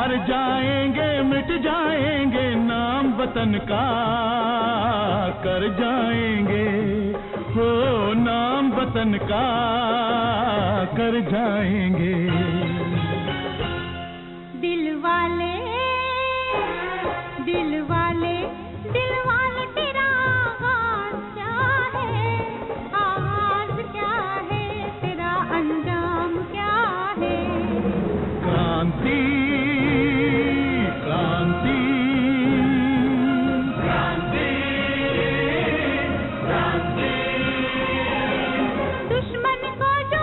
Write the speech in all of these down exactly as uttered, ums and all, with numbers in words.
मर जाएंगे मिट जाएंगे नाम वतन का कर जाएंगे, हो नाम वतन का कर जाएंगे। दिल वाले दिल वाले दिल वाले तेरा आगाज क्या है, आगाज क्या है, तेरा अंजाम क्या है। क्रांति क्रांति क्रांति क्रांति। दुश्मन को जो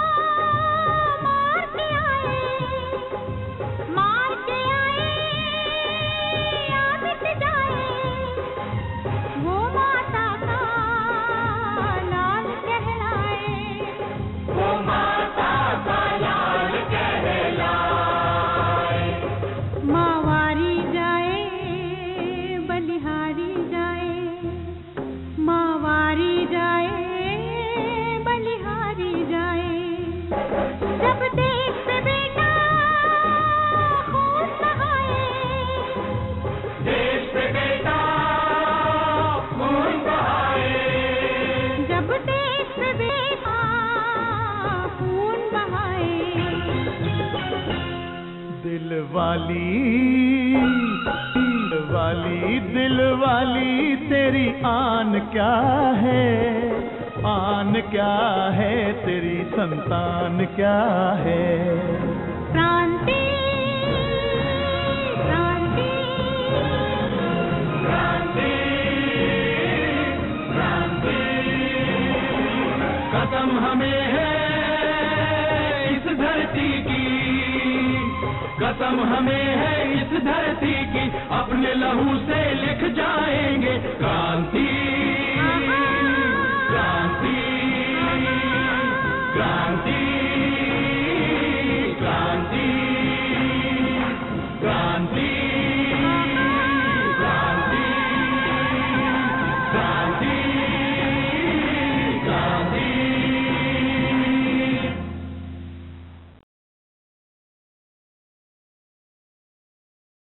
मार के आए मार के आए या मिट जाए, वो माता का लाल कहलाए, वो माता का लाल कहलाए। मावारी जाए बलिहारी जाए, मावारी जाए बलिहारी जाए। जब देश पे बेटा खून बहाए, देश पे बेटा खून बहाए, जब देश पे बेटा खून बहाए। दिल वाली दिल वाली दिल वाली तेरी आन क्या है, आन क्या है, तेरी संतान क्या है। क्रांति क्रांति क्रांति क्रांति। कसम हमें है इस धरती की, कसम हमें है इस धरती की, अपने लहू से लिख जाएंगे।